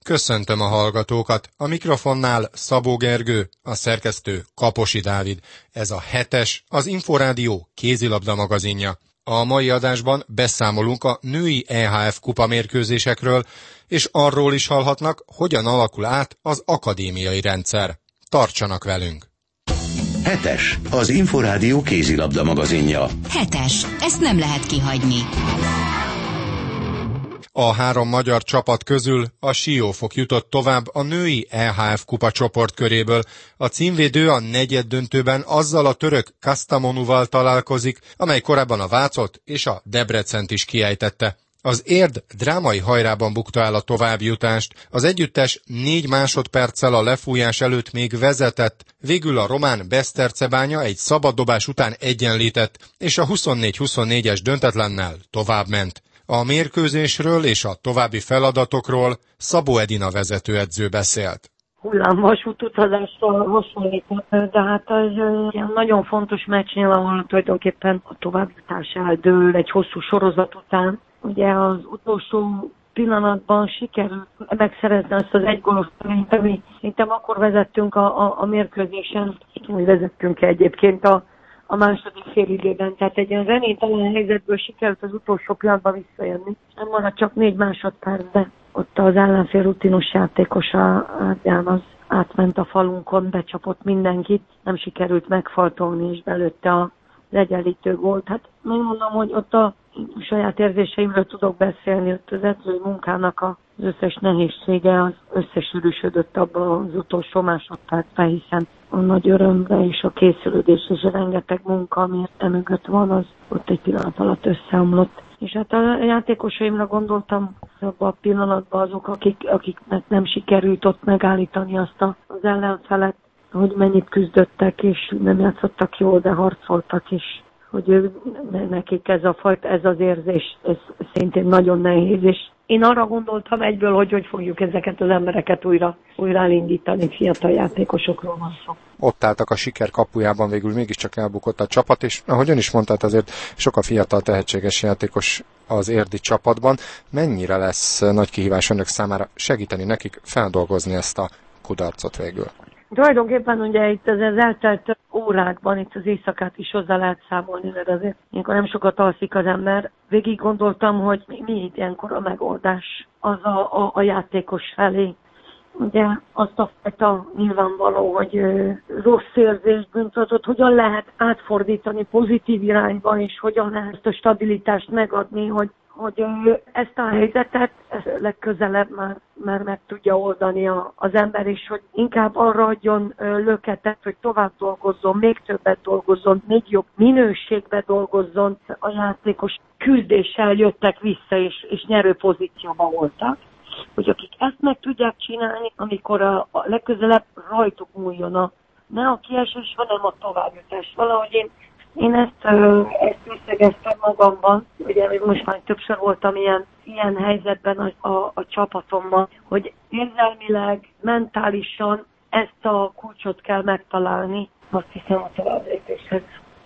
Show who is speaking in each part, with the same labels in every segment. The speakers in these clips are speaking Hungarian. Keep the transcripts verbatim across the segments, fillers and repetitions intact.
Speaker 1: Köszöntöm a hallgatókat, a mikrofonnál Szabó Gergő, a szerkesztő Kaposi Dávid. Ez a hetes, az Inforádió kézilabda magazinja. A mai adásban beszámolunk a női é há ef kupa mérkőzésekről, és arról is hallhatnak, hogyan alakul át az akadémiai rendszer. Tartsanak velünk!
Speaker 2: Hetes, az Inforádió kézilabda magazinja.
Speaker 3: Hetes, ezt nem lehet kihagyni.
Speaker 1: A három magyar csapat közül a Siófok jutott tovább a női é há ef kupa csoportköréből. A címvédő a negyeddöntőben azzal a török Kastamonuval találkozik, amely korábban a Vácot és a Debrecent is kiejtette. Az Érd drámai hajrában bukta el a továbbjutást. Az együttes négy másodperccel a lefújás előtt még vezetett, végül a román Besztercebánya egy szabaddobás után egyenlített, és a huszonnégy huszonnégyes döntetlennel továbbment. A mérkőzésről és a további feladatokról Szabó Edina vezetőedző beszélt.
Speaker 4: Hullámvasút utazásról hasonlított, de hát ez ilyen nagyon fontos meccsnél, ahol tulajdonképpen a továbbjutás eldől egy hosszú sorozat után. Ugye az utolsó pillanatban sikerült megszerezni azt az egygólos törényt, ami szerintem akkor vezettünk a, a, a mérkőzésen, hogy vezettünk egyébként a a második fél időben. Tehát egy olyan reménytelen helyzetből sikerült az utolsó pillanatban visszajönni. Nem maradt csak négy másodperc, de ott az ellenfél rutinos játékosa az átment a falunkon, becsapott mindenkit, nem sikerült megfaltolni, és belőtte az egyenlítő gólt. Hát megmondom, hogy ott a saját érzéseimről tudok beszélni, ott az edzői munkának az összes nehézsége az összesűrűsödött abban az utolsó másodpercben, hiszen a nagy örömre és a készülődés és a rengeteg munka, ami emögött van, az ott egy pillanat alatt összeomlott. És hát a játékosaimra gondoltam abban a pillanatban azok, akik, akiknek nem sikerült ott megállítani azt a, az ellenfelet, hogy mennyit küzdöttek, és nem játszottak jól, de harcoltak, és hogy ő, nekik ez a fajta, ez az érzés, ez szintén nagyon nehéz, és én arra gondoltam egyből, hogy hogy fogjuk ezeket az embereket újra, újra elindítani, fiatal játékosokról van szó.
Speaker 1: Ott álltak a siker kapujában, végül mégiscsak elbukott a csapat, és ahogy ön is mondta, azért sok a fiatal tehetséges játékos az érdi csapatban. Mennyire lesz nagy kihívás önök számára segíteni nekik feldolgozni ezt a kudarcot végül?
Speaker 4: Tulajdonképpen ugye itt az, az eltelt órákban, itt az éjszakát is hozzá lehet számolni, mert azért ilyenkor nem sokat alszik az ember. Végig gondoltam, hogy mi, mi itt ilyenkor a megoldás az a, a, a játékos felé. Ugye azt a fajta nyilvánvaló, hogy ö, rossz érzést, bűntudatot hogyan lehet átfordítani pozitív irányba, és hogyan lehet ezt a stabilitást megadni, hogy hogy ezt a helyzetet ezt legközelebb már, már meg tudja oldani a, az ember, és hogy inkább arra adjon löketet, hogy tovább dolgozzon, még többet dolgozzon, még jobb minőségbe dolgozzon. A játékos küzdéssel jöttek vissza, és, és nyerő pozícióban voltak. Hogy akik ezt meg tudják csinálni, amikor a, a legközelebb rajtuk múljon a, ne a kiesés, hanem a továbbjutás. Valahogy én Én ezt, ezt összegeztem magamban, ugye most már többször voltam ilyen, ilyen helyzetben a, a, a csapatomban, hogy érzelmileg, mentálisan ezt a kulcsot kell megtalálni, azt hiszem a továbblépéshez.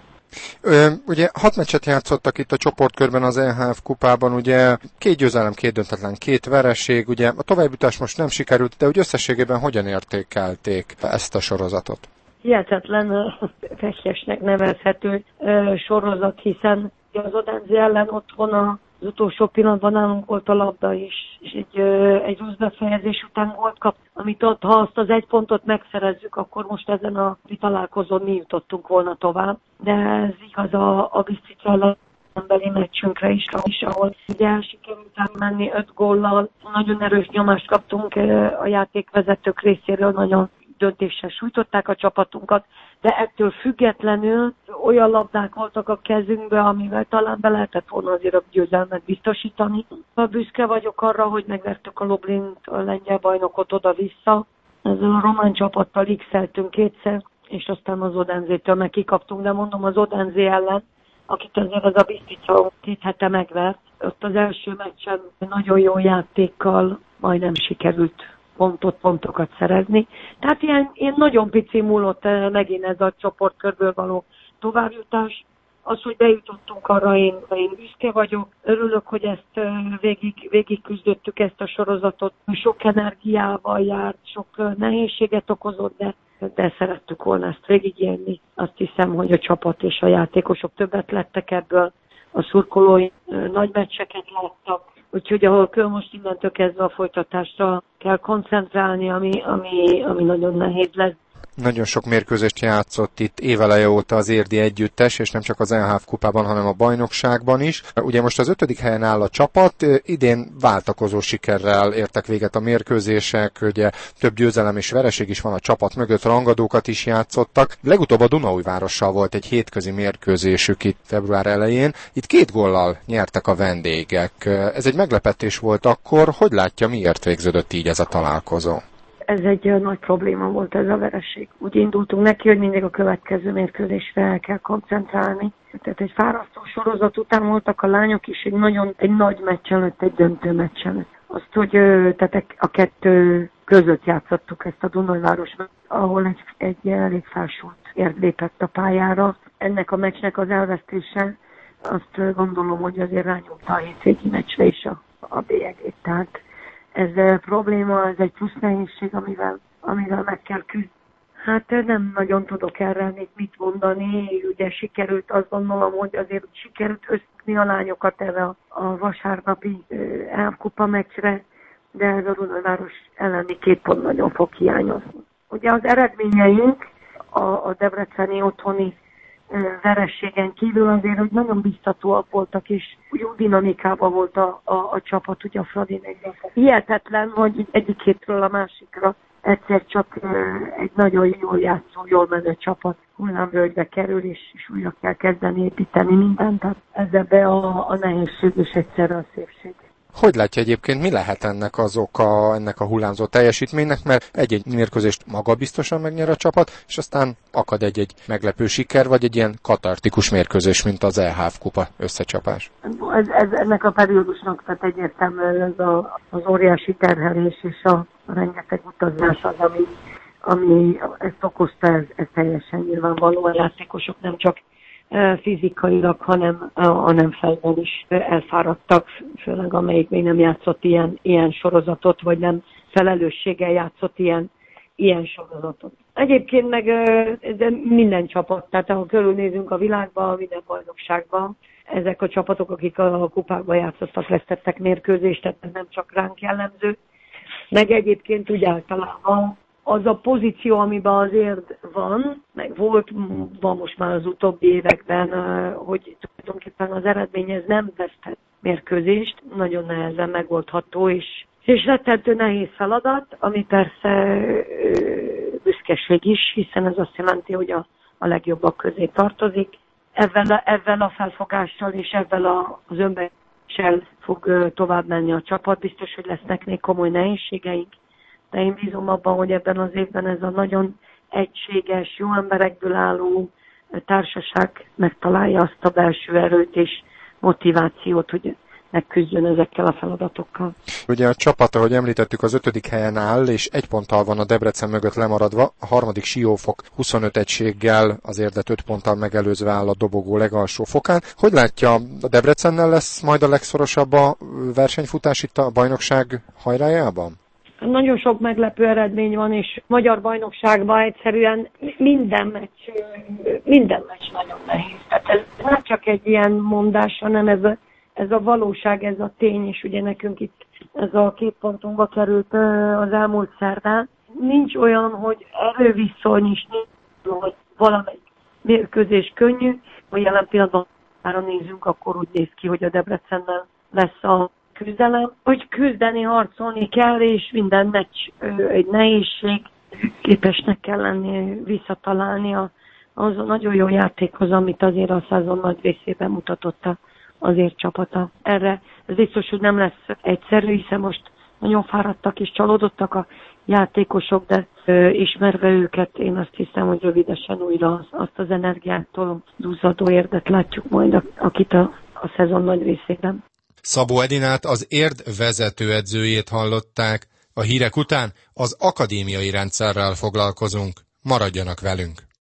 Speaker 1: Ugye hat meccset játszottak itt a csoportkörben az é há ef kupában, ugye két győzelem, két döntetlen, két vereség, ugye a továbbjutás most nem sikerült, de úgy összességében hogyan értékelték ezt a sorozatot?
Speaker 4: Hihetetlen feszesnek nevezhető ö, sorozat, hiszen az Odense ellen otthon az utolsó pillanatban nálunk volt a labda is, és egy, ö, egy rossz befejezés után gólt kap, amit ott, ha azt az egy pontot megszerezzük, akkor most ezen a találkozón mi jutottunk volna tovább. De ez igaz a, a Bisztricsa ellen beli meccsünkre is, is, ahol ugye sikerült menni öt góllal. Nagyon erős nyomást kaptunk a játékvezetők részéről, nagyon döntéssel sújtották a csapatunkat, de ettől függetlenül olyan labdák voltak a kezünkbe, amivel talán be lehetett volna azért a győzelmet biztosítani. Büszke vagyok arra, hogy megvertük a Lublint, a lengyel bajnokot oda-vissza. Ezzel a román csapattal x-eltünk kétszer, és aztán az Odenzétől meg kikaptunk, de mondom az Odense ellen, akit azért az a Bisztrica két hete megvert. Ott az első meccsen nagyon jó játékkal majdnem sikerült pontot, pontokat szerezni. Tehát ilyen, ilyen nagyon pici múlott megint ez a csoportkörből való továbbjutás. Az, hogy bejutottunk arra, én, én büszke vagyok. Örülök, hogy ezt végig, végig küzdöttük ezt a sorozatot. Sok energiával járt, sok nehézséget okozott, de, de szerettük volna ezt végigélni. Azt hiszem, hogy a csapat és a játékosok többet lettek ebből. A szurkolói nagy meccseket láttak. Úgyhogy ahol kell most innentől kezdve a folytatásra kell koncentrálni, ami, ami, ami nagyon nehéz lesz.
Speaker 1: Nagyon sok mérkőzést játszott itt éveleje óta az érdi együttes, és nem csak az en há ef kupában, hanem a bajnokságban is. Ugye most az ötödik helyen áll a csapat, idén váltakozó sikerrel értek véget a mérkőzések, ugye több győzelem és vereség is van a csapat mögött, rangadókat is játszottak. Legutóbb a Dunaújvárossal volt egy hétközi mérkőzésük itt február elején. Itt két góllal nyertek a vendégek. Ez egy meglepetés volt akkor. Hogy látja, miért végződött így ez a találkozó?
Speaker 4: Ez egy nagy probléma volt, ez a vereség. Úgy indultunk neki, hogy mindig a következő mérkőzésre el kell koncentrálni. Tehát egy fárasztó sorozat után voltak a lányok is egy nagyon, egy nagy meccs előtt, egy döntő meccs előtt. Azt, hogy tehát a kettő között játszottuk ezt a Dunaújvárosban, ahol egy, egy elég felsült érd lépett a pályára. Ennek a meccsnek az elvesztése, azt gondolom, hogy azért rányomta a hétvégi meccsre is a, a bélyegét. Tehát ez probléma, ez egy plusz nehézség, amivel, amivel meg kell küzdeni. Hát nem nagyon tudok erre még mit mondani. Ugye sikerült, azt gondolom, hogy azért sikerült összükni a lányokat erre a, a vasárnapi en há ef kupa meccsre, de ez a Dunaújváros elleni két pont nagyon fog hiányozni. Ugye az eredményeink a, a debreceni otthoni verességen kívül azért, hogy nagyon biztatóak voltak, és jó dinamikában volt a, a, a csapat, ugye a Fradinékben. Hihetetlen, hogy egyik hétről a másikra egyszer csak egy nagyon jól játszó, jól menő csapat hullámvölgybe kerül, és, és újra kell kezdeni építeni mindent. Tehát ez ebbe a, a nehézség és egyszerre a szépség.
Speaker 1: Hogy látja egyébként, mi lehet ennek az oka, ennek a hullámzó teljesítménynek, mert egy-egy mérkőzést magabiztosan megnyer a csapat, és aztán akad egy-egy meglepő siker, vagy egy ilyen katartikus mérkőzés, mint az en há ef kupa összecsapás?
Speaker 4: Ez, ez, ennek a periódusnak tehát egyértelműen ez a, az óriási terhelés és a, a rengeteg utazás az, ami, ami ezt okozta, ez, ez teljesen nyilvánvaló. A játékosok nem csak fizikailag, hanem, hanem fejben is elfáradtak, főleg amelyik még nem játszott ilyen, ilyen sorozatot, vagy nem felelősséggel játszott ilyen, ilyen sorozatot. Egyébként meg de minden csapat, tehát ahol körülnézünk a világban, minden bajnokságban, ezek a csapatok, akik a kupákban játszottak, vesztettek mérkőzést, tehát ez nem csak ránk jellemző. Meg egyébként úgy általában az a pozíció, amiben az érd van, meg volt, van most már az utóbbi években, hogy tulajdonképpen az eredmény ez nem vesztett mérkőzést, nagyon nehezen megoldható, és, és rettentő nehéz feladat, ami persze büszkeség is, hiszen ez azt jelenti, hogy a, a legjobbak közé tartozik. Ezzel, ezzel a felfogással és ezzel a, az önbecsel fog tovább menni a csapat. Biztos, hogy lesznek még komoly nehézségeink, de én bízom abban, hogy ebben az évben ez a nagyon egységes, jó emberekből álló társaság megtalálja azt a belső erőt és motivációt, hogy megküzdjön ezekkel a feladatokkal.
Speaker 1: Ugye a csapat, ahogy említettük, az ötödik helyen áll, és egy ponttal van a Debrecen mögött lemaradva. A harmadik Siófok huszonöt egységgel, az érdet öt ponttal megelőzve áll a dobogó legalsó fokán. Hogy látja, a Debrecennel lesz majd a legszorosabb a versenyfutás itt a bajnokság hajrájában?
Speaker 4: Nagyon sok meglepő eredmény van, és magyar bajnokságban egyszerűen minden meccs, minden meccs nagyon nehéz. Tehát ez nem csak egy ilyen mondás, hanem ez a, ez a valóság, ez a tény, és ugye nekünk itt ez a két pontunkba került az elmúlt szerdán. Nincs olyan, hogy erőviszony is nincs, hogy valamelyik mérkőzés könnyű, hogy jelen pillanatban már nézünk, akkor úgy néz ki, hogy a Debrecennel lesz a küzdelem, hogy küzdeni, harcolni kell, és minden meccs egy nehézség, képesnek kell lenni visszatalálni az a nagyon jó játékhoz, amit azért a szezon nagy részében mutatott azért csapata. Erre ez biztos, hogy nem lesz egyszerű, hiszen most nagyon fáradtak és csalódottak a játékosok, de ö, ismerve őket, én azt hiszem, hogy rövidesen újra az, azt az energiától duzzadó érdet látjuk majd, akit a, a szezon nagy részében.
Speaker 1: Szabó Edinát, az érd vezetőedzőjét hallották. A hírek után az akadémiai rendszerrel foglalkozunk. Maradjanak velünk!